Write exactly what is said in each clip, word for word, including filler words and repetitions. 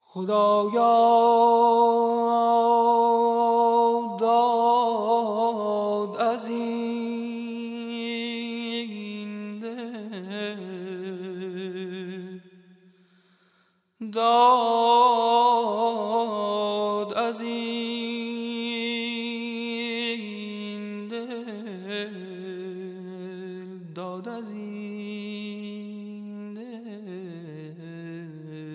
خدایا داد از این دل، داد از این دل، داد از این دل.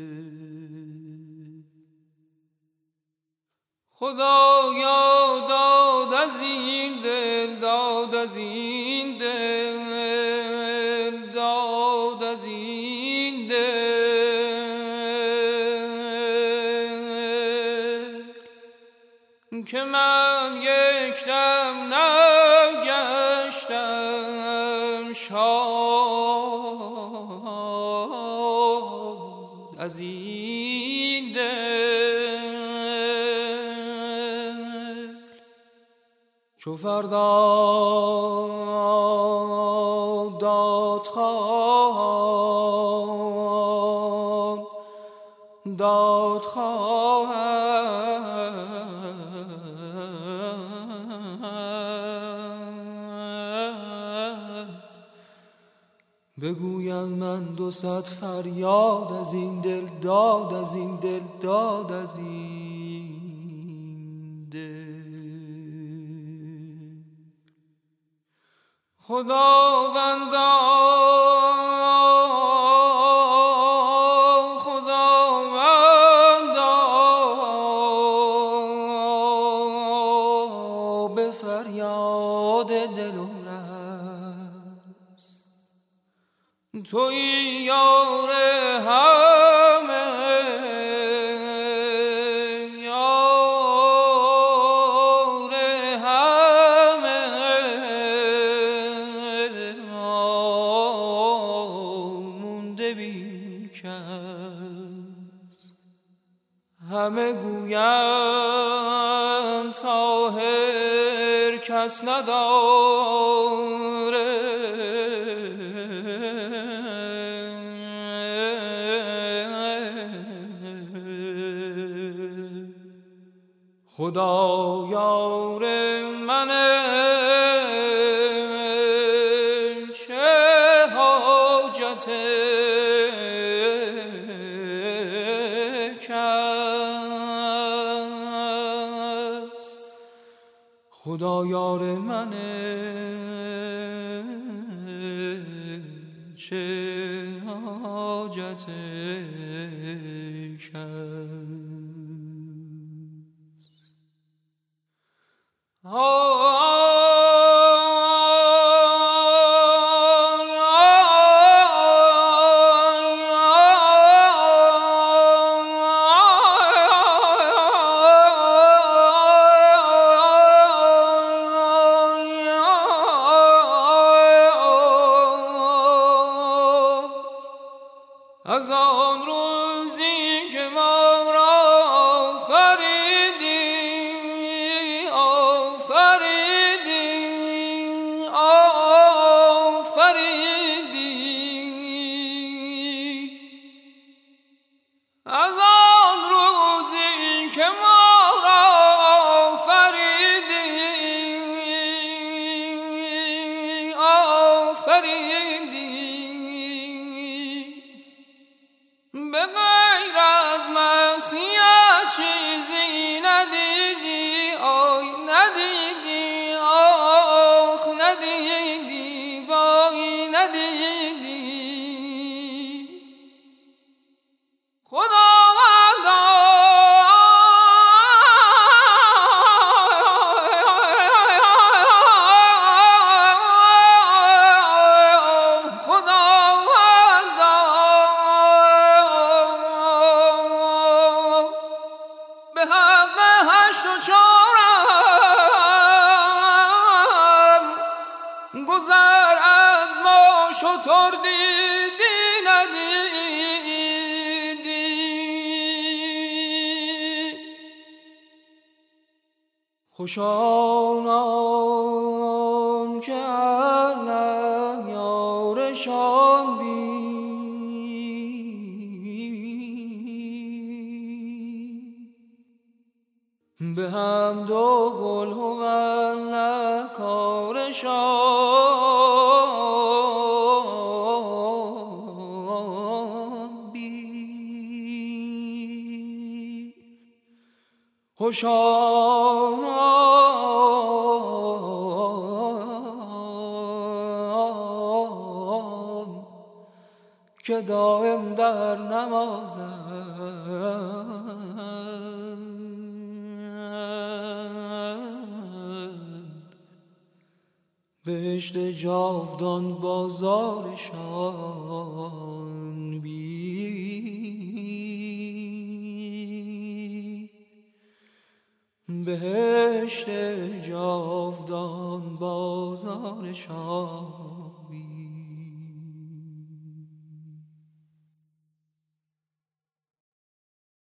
خدایا داد از این دل، داد از این دل، داد از این دل، که من یک دم نگشتم شاد از این دل. چو فردا داد خواهم، داد خواهم، بگویم من دو صد فریاد از این دل، داد از این دل، داد از این دل. خداوندا خداوندا به فریاد دلم رس، تویی یار همه، یار همه، مونده بی کس. همه گویم طاهر کس نداره، خدا یار منه، چه حاجت کس. خدا یار منه، چه حاجت کس. از آن روزی که ما را آفریدی، آفریدی، آفریدی، از آن روزی که ما را آفریدی، آفریدی، به غیر از معصیت چیزی ندیدی، آی ندیدی، آخ ندیدی، وای ندیدی. خداوندا به حق هشت و چهارم گذر از ما شتر دیدی ندیدی. خوش آنان که الله یارشان بی به هم دو گل هون نکارشان بی خوشانان که دائم در نمازند بهشت جاودان بازارشان بی بهشت جاودان بازارشان